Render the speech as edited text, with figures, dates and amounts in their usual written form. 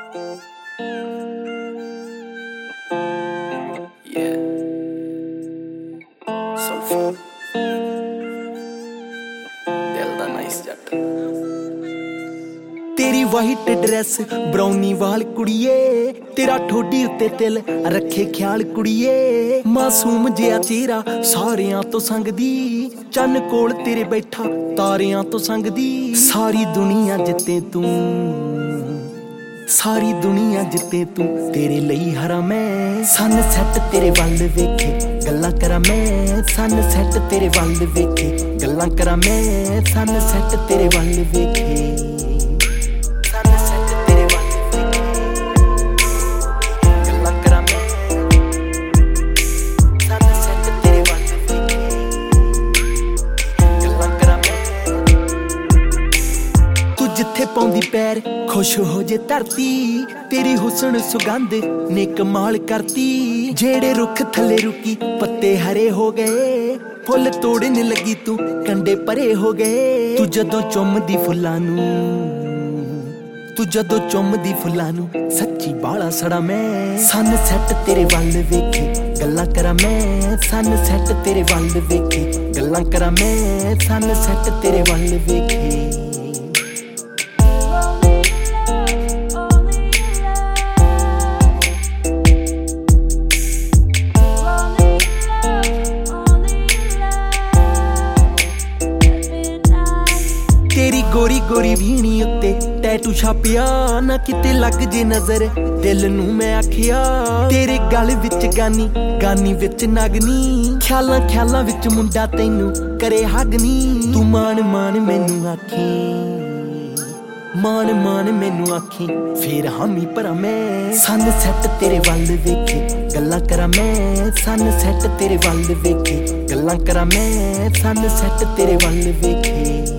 Yeah, Sulfur ਦਿਲ ਦਾ nice ਜੱਟ। तेरी वाइट ड्रेस ब्राउनी वाल कुड़िए, तेरा ठोडी उत्ते तिल रखे ख्याल कुड़िए। मासूम जिहा चेहरा सारियां तो संगदी, चन्न कोल तेरे बैठा तारियां तो संगदी। सारी दुनिया जिते तू, सारी दुनिया जिते तू, तेरे लई हरा मैं। सन सैट तेरे वल वेखे गल्लां करा मैं, सन सैट तेरे वल वेखे गल्लां करा मैं, सन सैट तेरे वल वेखे। जिथे पौंदी पैर खुश हो जे धरती, तेरी हुस्न सुगंध ने कमाल करती। जेड़े रुख थले रुकी पत्ते हरे हो गए, फुल तोड़ने लगी तू कंडे परे हो गए। तू जदों चुमदी फुल्लां नूं, तू जदों चुमदी फुल्लां नूं, सच्ची बाला सड़ा मैं। सन सैट तेरे वल वेखे गल्लां करा मैं, सन सैट तेरे वल वेखे गल्लां करा मैं, सन सैट तेरे वल वेखे। तेरी गोरी गोरी भीनी उत्ते टैटू छापिया, ना किते लग जे नजर दिल नू मैं आखिया। तेरे गल विच गानी गानी विच नागनी, ख्यालां ख्यालां विच मुंडा तैनू करे हगनी। तू मान मान मैनू आखी, मान मान मैनू आखी, फिर हामी भरा मैं। सन सैट तेरे वल वेखे गल्लां करा मैं, सन सैट तेरे वल वेखे गल्लां करा मैं, सन सैट तेरे वल वेखे।